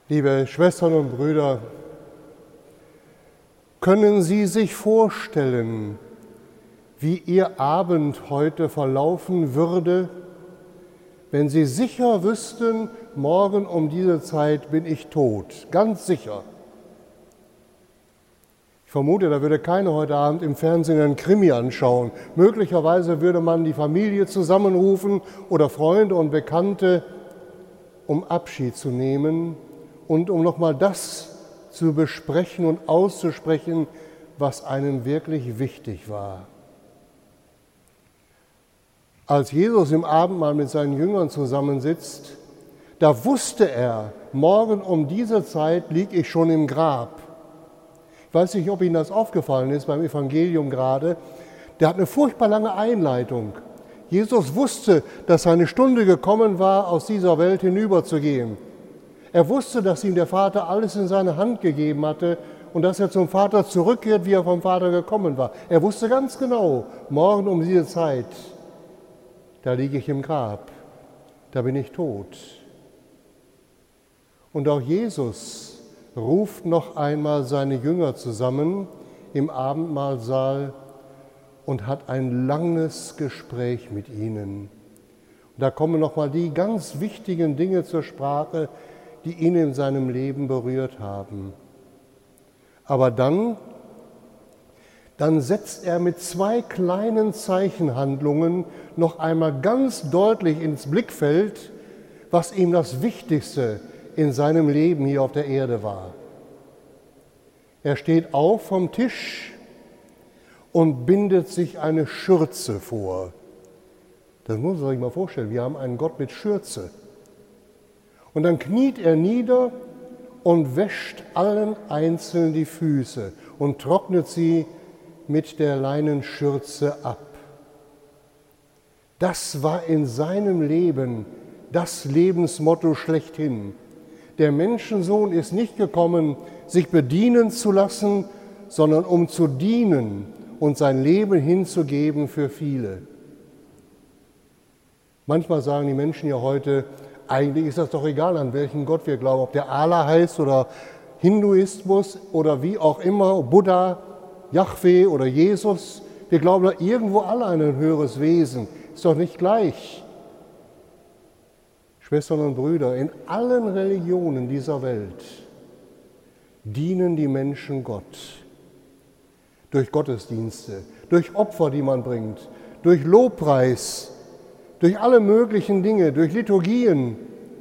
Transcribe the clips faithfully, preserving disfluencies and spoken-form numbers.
Liebe Schwestern und Brüder, können Sie sich vorstellen, wie Ihr Abend heute verlaufen würde, wenn Sie sicher wüssten, morgen um diese Zeit bin ich tot, ganz sicher. Ich vermute, da würde keiner heute Abend im Fernsehen einen Krimi anschauen. Möglicherweise würde man die Familie zusammenrufen oder Freunde und Bekannte, um Abschied zu nehmen und um nochmal das zu besprechen und auszusprechen, was einem wirklich wichtig war. Als Jesus im Abendmahl mit seinen Jüngern zusammensitzt, da wusste er, morgen um diese Zeit liege ich schon im Grab. Ich weiß nicht, ob Ihnen das aufgefallen ist beim Evangelium gerade. Der hat eine furchtbar lange Einleitung. Jesus wusste, dass seine Stunde gekommen war, aus dieser Welt hinüberzugehen. Er wusste, dass ihm der Vater alles in seine Hand gegeben hatte und dass er zum Vater zurückkehrt, wie er vom Vater gekommen war. Er wusste ganz genau, morgen um diese Zeit, da liege ich im Grab, da bin ich tot. Und auch Jesus ruft noch einmal seine Jünger zusammen im Abendmahlsaal und hat ein langes Gespräch mit ihnen. Und da kommen noch mal die ganz wichtigen Dinge zur Sprache, die ihn in seinem Leben berührt haben. Aber dann, dann setzt er mit zwei kleinen Zeichenhandlungen noch einmal ganz deutlich ins Blickfeld, was ihm das Wichtigste in seinem Leben hier auf der Erde war. Er steht auf vom Tisch und bindet sich eine Schürze vor. Das muss man sich mal vorstellen, wir haben einen Gott mit Schürze. Und dann kniet er nieder und wäscht allen einzeln die Füße und trocknet sie mit der Leinenschürze ab. Das war in seinem Leben das Lebensmotto schlechthin. Der Menschensohn ist nicht gekommen, sich bedienen zu lassen, sondern um zu dienen und sein Leben hinzugeben für viele. Manchmal sagen die Menschen ja heute, eigentlich ist das doch egal, an welchen Gott wir glauben, ob der Allah heißt oder Hinduismus oder wie auch immer, Buddha, Jahwe oder Jesus. Wir glauben da irgendwo alle an ein höheres Wesen. Ist doch nicht gleich. Schwestern und Brüder, in allen Religionen dieser Welt dienen die Menschen Gott. Durch Gottesdienste, durch Opfer, die man bringt, durch Lobpreis, durch alle möglichen Dinge, durch Liturgien.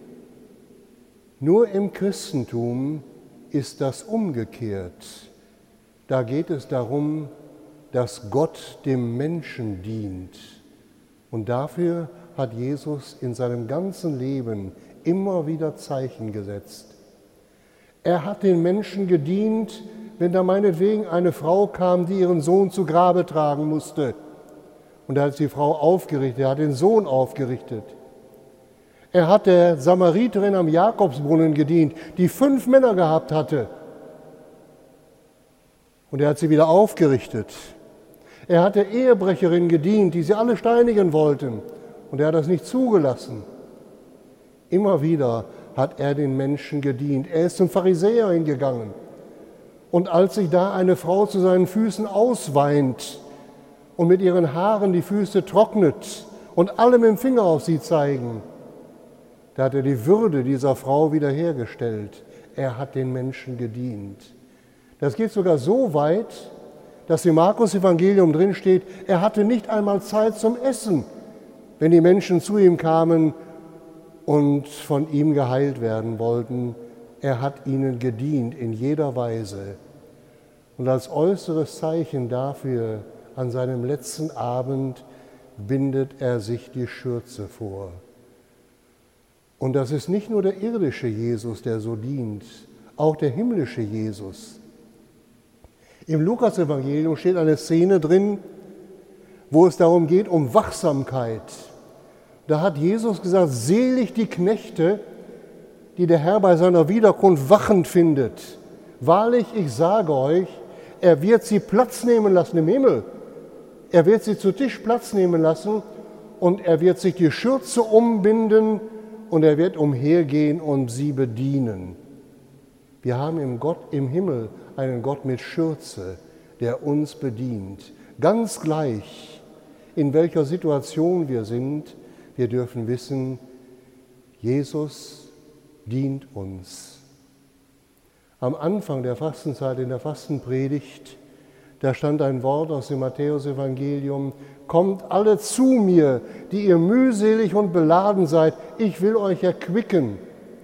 Nur im Christentum ist das umgekehrt. Da geht es darum, dass Gott dem Menschen dient. Und dafür hat Jesus in seinem ganzen Leben immer wieder Zeichen gesetzt. Er hat den Menschen gedient, wenn da meinetwegen eine Frau kam, die ihren Sohn zu Grabe tragen musste. Und er hat die Frau aufgerichtet, er hat den Sohn aufgerichtet. Er hat der Samariterin am Jakobsbrunnen gedient, die fünf Männer gehabt hatte. Und er hat sie wieder aufgerichtet. Er hat der Ehebrecherin gedient, die sie alle steinigen wollten. Und er hat das nicht zugelassen. Immer wieder hat er den Menschen gedient. Er ist zum Pharisäer hingegangen. Und als sich da eine Frau zu seinen Füßen ausweint, und mit ihren Haaren die Füße trocknet und alle mit dem Finger auf sie zeigen, da hat er die Würde dieser Frau wiederhergestellt. Er hat den Menschen gedient. Das geht sogar so weit, dass im Markus-Evangelium drin steht, er hatte nicht einmal Zeit zum Essen, wenn die Menschen zu ihm kamen und von ihm geheilt werden wollten. Er hat ihnen gedient in jeder Weise. Und als äußeres Zeichen dafür, an seinem letzten Abend bindet er sich die Schürze vor. Und das ist nicht nur der irdische Jesus, der so dient, auch der himmlische Jesus. Im Lukas-Evangelium steht eine Szene drin, wo es darum geht, um Wachsamkeit. Da hat Jesus gesagt, selig die Knechte, die der Herr bei seiner Wiederkunft wachend findet. Wahrlich, ich sage euch, er wird sie Platz nehmen lassen im Himmel. Er wird sie zu Tisch Platz nehmen lassen und er wird sich die Schürze umbinden und er wird umhergehen und sie bedienen. Wir haben im, Gott, im Himmel einen Gott mit Schürze, der uns bedient. Ganz gleich, in welcher Situation wir sind, wir dürfen wissen, Jesus dient uns. Am Anfang der Fastenzeit, in der Fastenpredigt, da stand ein Wort aus dem Matthäusevangelium: Kommt alle zu mir, die ihr mühselig und beladen seid, ich will euch erquicken.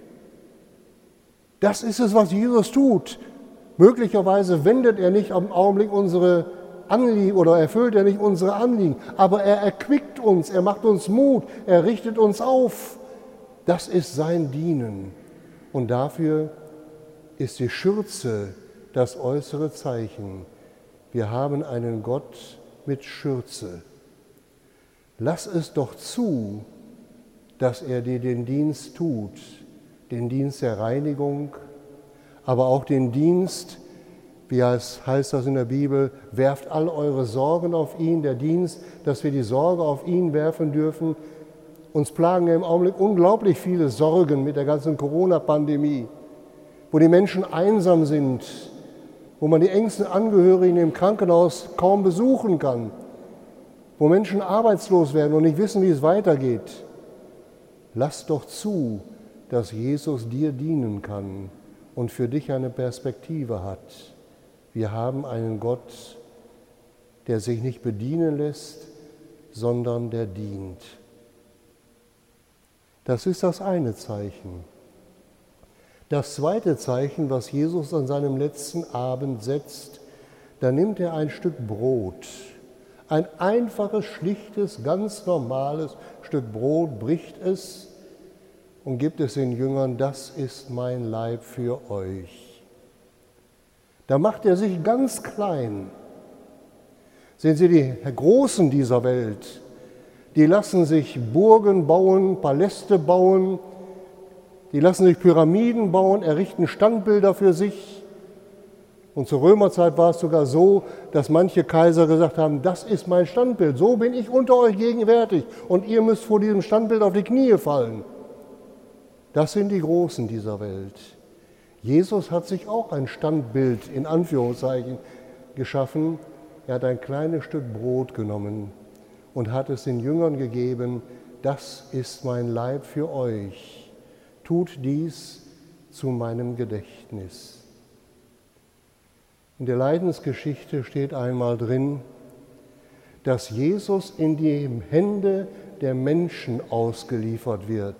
Das ist es, was Jesus tut. Möglicherweise wendet er nicht am Augenblick unsere Anliegen oder erfüllt er nicht unsere Anliegen, aber er erquickt uns, er macht uns Mut, er richtet uns auf. Das ist sein Dienen. Und dafür ist die Schürze das äußere Zeichen. Wir haben einen Gott mit Schürze. Lass es doch zu, dass er dir den Dienst tut, den Dienst der Reinigung, aber auch den Dienst, wie heißt das in der Bibel, werft all eure Sorgen auf ihn, der Dienst, dass wir die Sorge auf ihn werfen dürfen. Uns plagen ja im Augenblick unglaublich viele Sorgen mit der ganzen Corona-Pandemie, wo die Menschen einsam sind, wo man die engsten Angehörigen im Krankenhaus kaum besuchen kann, wo Menschen arbeitslos werden und nicht wissen, wie es weitergeht. Lass doch zu, dass Jesus dir dienen kann und für dich eine Perspektive hat. Wir haben einen Gott, der sich nicht bedienen lässt, sondern der dient. Das ist das eine Zeichen. Das zweite Zeichen, was Jesus an seinem letzten Abend setzt, da nimmt er ein Stück Brot, ein einfaches, schlichtes, ganz normales Stück Brot, bricht es und gibt es den Jüngern: Das ist mein Leib für euch. Da macht er sich ganz klein. Sehen Sie, die Großen dieser Welt, die lassen sich Burgen bauen, Paläste bauen, die lassen sich Pyramiden bauen, errichten Standbilder für sich. Und zur Römerzeit war es sogar so, dass manche Kaiser gesagt haben: Das ist mein Standbild, so bin ich unter euch gegenwärtig und ihr müsst vor diesem Standbild auf die Knie fallen. Das sind die Großen dieser Welt. Jesus hat sich auch ein Standbild in Anführungszeichen geschaffen. Er hat ein kleines Stück Brot genommen und hat es den Jüngern gegeben: Das ist mein Leib für euch. Tut dies zu meinem Gedächtnis. In der Leidensgeschichte steht einmal drin, dass Jesus in die Hände der Menschen ausgeliefert wird.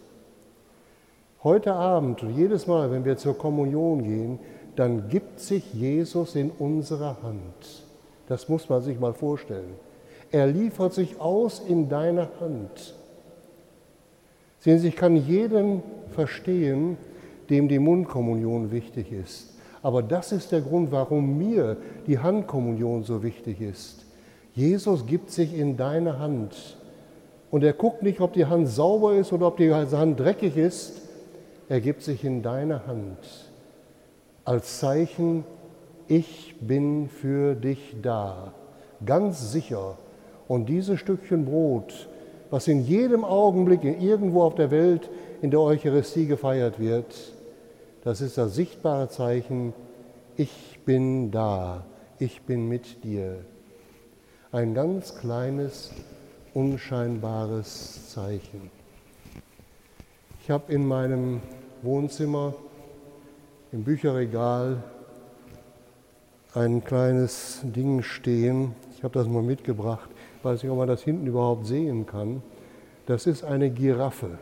Heute Abend und jedes Mal, wenn wir zur Kommunion gehen, dann gibt sich Jesus in unsere Hand. Das muss man sich mal vorstellen. Er liefert sich aus in deine Hand. Sehen Sie, ich kann jeden verstehen, dem die Mundkommunion wichtig ist. Aber das ist der Grund, warum mir die Handkommunion so wichtig ist. Jesus gibt sich in deine Hand. Und er guckt nicht, ob die Hand sauber ist oder ob die Hand dreckig ist. Er gibt sich in deine Hand als Zeichen: Ich bin für dich da. Ganz sicher. Und dieses Stückchen Brot, was in jedem Augenblick irgendwo auf der Welt in der Eucharistie gefeiert wird, das ist das sichtbare Zeichen: Ich bin da, ich bin mit dir. Ein ganz kleines, unscheinbares Zeichen. Ich habe in meinem Wohnzimmer im Bücherregal ein kleines Ding stehen. Ich habe das mal mitgebracht. Ich weiß nicht, ob man das hinten überhaupt sehen kann. Das ist eine Giraffe.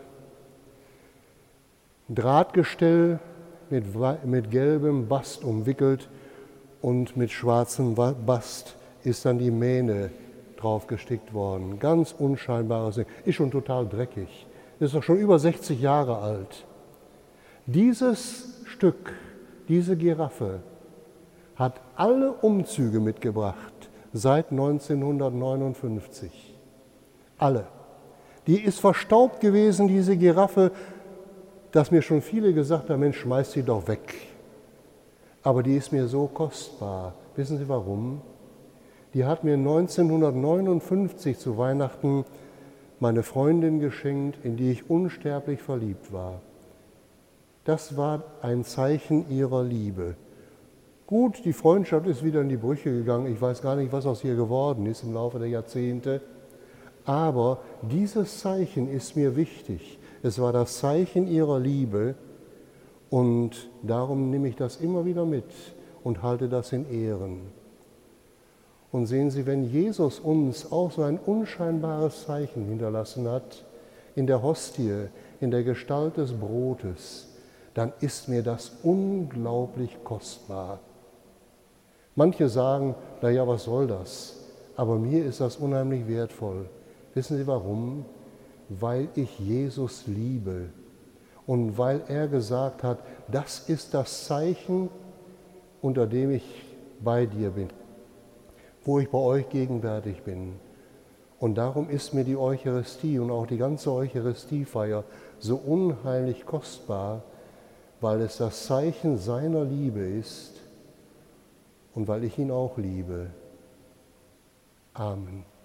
Ein Drahtgestell mit, mit gelbem Bast umwickelt und mit schwarzem Bast ist dann die Mähne drauf gestickt worden. Ganz unscheinbares Ding. Ist schon total dreckig. Ist doch schon über sechzig Jahre alt. Dieses Stück, diese Giraffe, hat alle Umzüge mitgebracht seit neunzehnhundertneunundfünfzig. Alle. Die ist verstaubt gewesen, diese Giraffe, dass mir schon viele gesagt haben: Mensch, schmeiß sie doch weg. Aber die ist mir so kostbar. Wissen Sie warum? Die hat mir neunzehnhundertneunundfünfzig zu Weihnachten meine Freundin geschenkt, in die ich unsterblich verliebt war. Das war ein Zeichen ihrer Liebe. Gut, die Freundschaft ist wieder in die Brüche gegangen. Ich weiß gar nicht, was aus ihr geworden ist im Laufe der Jahrzehnte. Aber dieses Zeichen ist mir wichtig. Es war das Zeichen ihrer Liebe und darum nehme ich das immer wieder mit und halte das in Ehren. Und sehen Sie, wenn Jesus uns auch so ein unscheinbares Zeichen hinterlassen hat, in der Hostie, in der Gestalt des Brotes, dann ist mir das unglaublich kostbar. Manche sagen, naja, was soll das? Aber mir ist das unheimlich wertvoll. Wissen Sie warum? Weil ich Jesus liebe und weil er gesagt hat, das ist das Zeichen, unter dem ich bei dir bin, wo ich bei euch gegenwärtig bin. Und darum ist mir die Eucharistie und auch die ganze Eucharistiefeier so unheimlich kostbar, weil es das Zeichen seiner Liebe ist und weil ich ihn auch liebe. Amen.